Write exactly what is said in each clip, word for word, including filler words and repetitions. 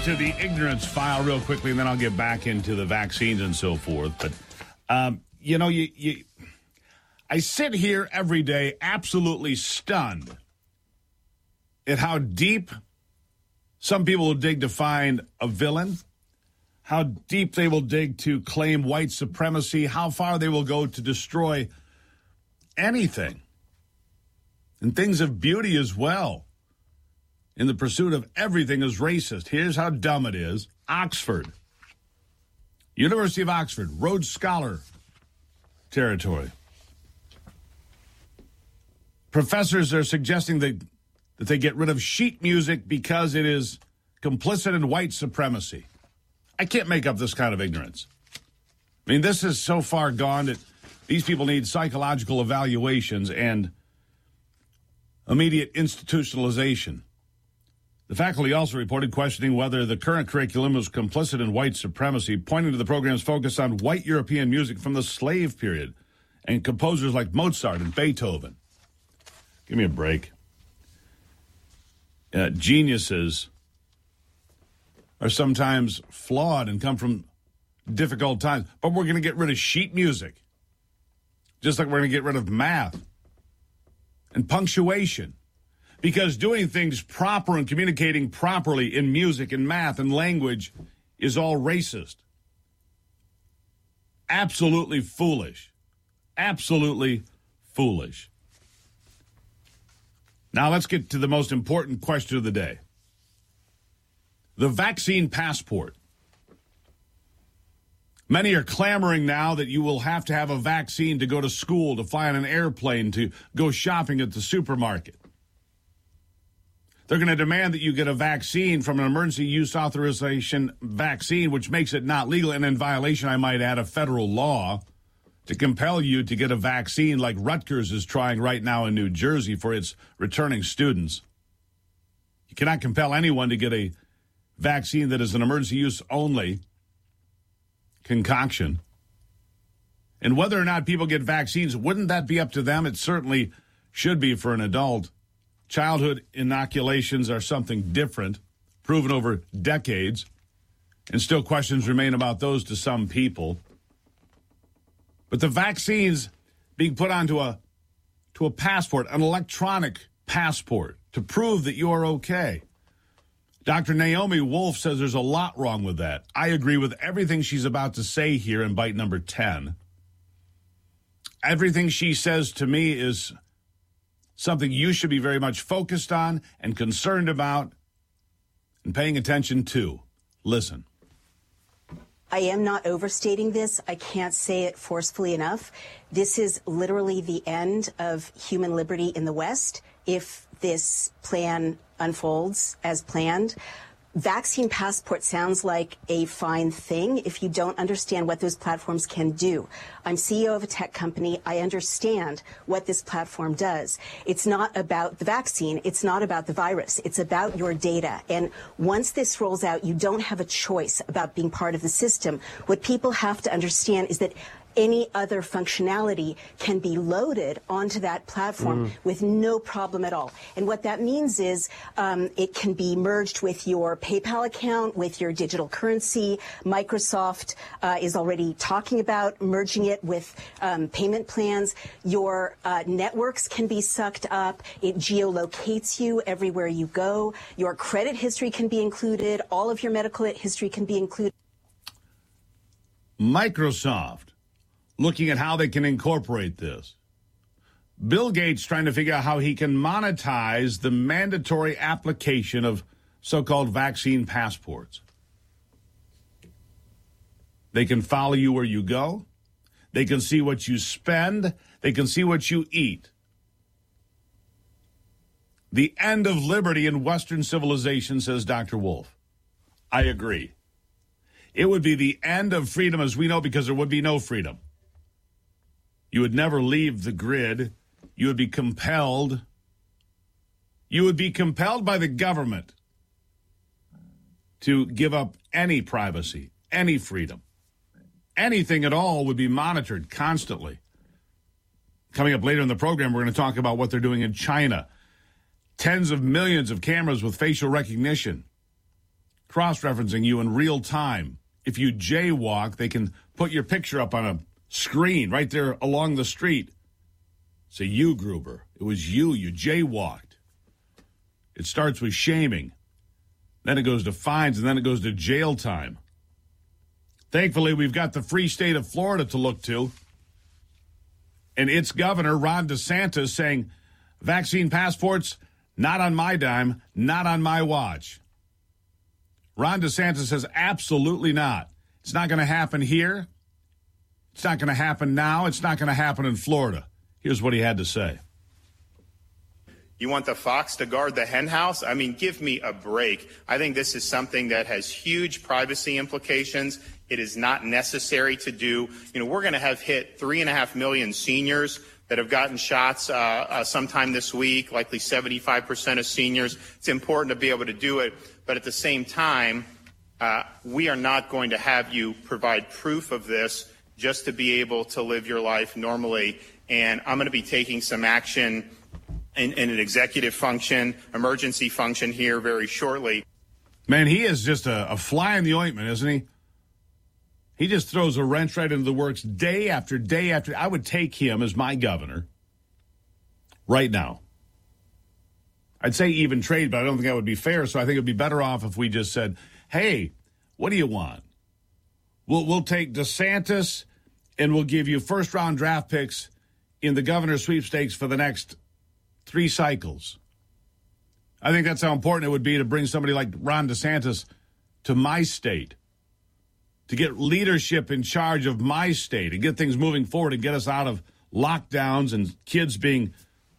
to the ignorance file real quickly, and then I'll get back into the vaccines and so forth. But, um, you know, you, you, I sit here every day absolutely stunned at how deep some people will dig to find a villain, how deep they will dig to claim white supremacy, how far they will go to destroy anything, and things of beauty as well, in the pursuit of everything is racist. Here's how dumb it is. Oxford, University of Oxford, Rhodes Scholar territory. Professors are suggesting that, that they get rid of sheet music because it is complicit in white supremacy. I can't make up this kind of ignorance. I mean, this is so far gone that these people need psychological evaluations and immediate institutionalization. The faculty also reported questioning whether the current curriculum was complicit in white supremacy, pointing to the program's focus on white European music from the slave period and composers like Mozart and Beethoven. Give me a break. Uh, geniuses are sometimes flawed and come from difficult times, but we're going to get rid of sheet music, just like we're going to get rid of math and punctuation, because doing things proper and communicating properly in music and math and language is all racist. Absolutely foolish. Absolutely foolish. Now let's get to the most important question of the day. The vaccine passport. Many are clamoring now that you will have to have a vaccine to go to school, to fly on an airplane, to go shopping at the supermarket. They're going to demand that you get a vaccine from an emergency use authorization vaccine, which makes it not legal and in violation, I might add, of federal law, to compel you to get a vaccine like Rutgers is trying right now in New Jersey for its returning students. You cannot compel anyone to get a vaccine that is an emergency use only concoction. And whether or not people get vaccines, wouldn't that be up to them? It certainly should be for an adult. Childhood inoculations are something different, proven over decades, and still questions remain about those to some people. But the vaccines being put onto a to a passport, an electronic passport, to prove that you are okay. Doctor Naomi Wolf says there's a lot wrong with that. I agree with everything she's about to say here in bite number ten. Everything she says to me is something you should be very much focused on and concerned about and paying attention to. Listen. I am not overstating this. I can't say it forcefully enough. This is literally the end of human liberty in the West if this plan unfolds as planned. Vaccine passport sounds like a fine thing if you don't understand what those platforms can do. I'm C E O of a tech company. I understand what this platform does. It's not about the vaccine. It's not about the virus. It's about your data. And once this rolls out, you don't have a choice about being part of the system. What people have to understand is that any other functionality can be loaded onto that platform mm. with no problem at all. And what that means is um, it can be merged with your PayPal account, with your digital currency. Microsoft uh, is already talking about merging it with um, payment plans. Your uh, networks can be sucked up. It geolocates you everywhere you go. Your credit history can be included. All of your medical history can be included. Microsoft looking at how they can incorporate this. Bill Gates trying to figure out how he can monetize the mandatory application of so-called vaccine passports. They can follow you where you go. They can see what you spend. They can see what you eat. The end of liberty in Western civilization, says Doctor Wolf. I agree. It would be the end of freedom as we know, because there would be no freedom. You would never leave the grid. You would be compelled. You would be compelled by the government to give up any privacy, any freedom. Anything at all would be monitored constantly. Coming up later in the program, we're going to talk about what they're doing in China. Tens of millions of cameras with facial recognition. cross-referencing you in real time. If you jaywalk, they can put your picture up on a screen right there along the street. Say, you, Gruber. It was you. You jaywalked. It starts with shaming. Then it goes to fines, and then it goes to jail time. Thankfully, we've got the free state of Florida to look to. And its governor, Ron DeSantis, saying, vaccine passports, not on my dime, not on my watch. Ron DeSantis says absolutely not. It's not going to happen here. It's not going to happen now. It's not going to happen in Florida. Here's what he had to say. You want the fox to guard the hen house? I mean, give me a break. I think this is something that has huge privacy implications. It is not necessary to do. You know, we're going to have hit three and a half million seniors that have gotten shots uh, uh, sometime this week, likely seventy-five percent of seniors. It's important to be able to do it. But at the same time, uh, we are not going to have you provide proof of this just to be able to live your life normally. And I'm going to be taking some action in, in an executive function, emergency function here very shortly. Man, he is just a, a fly in the ointment, isn't he? He just throws a wrench right into the works day after day after. I would take him as my governor right now. I'd say even trade, but I don't think that would be fair. So I think it would be better off if we just said, hey, what do you want? We'll, we'll take DeSantis and we'll give you first round draft picks in the governor's sweepstakes for the next three cycles. I think that's how important it would be to bring somebody like Ron DeSantis to my state, to get leadership in charge of my state and get things moving forward and get us out of lockdowns and kids being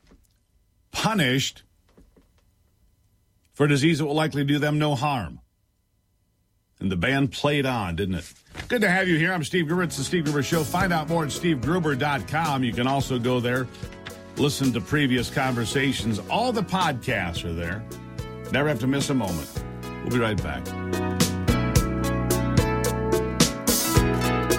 punished for a disease that will likely do them no harm. And the band played on, didn't it? Good to have you here. I'm Steve Gruber. It's the Steve Gruber Show. Find out more at steve gruber dot com. You can also go there, listen to previous conversations. All the podcasts are there. Never have to miss a moment. We'll be right back.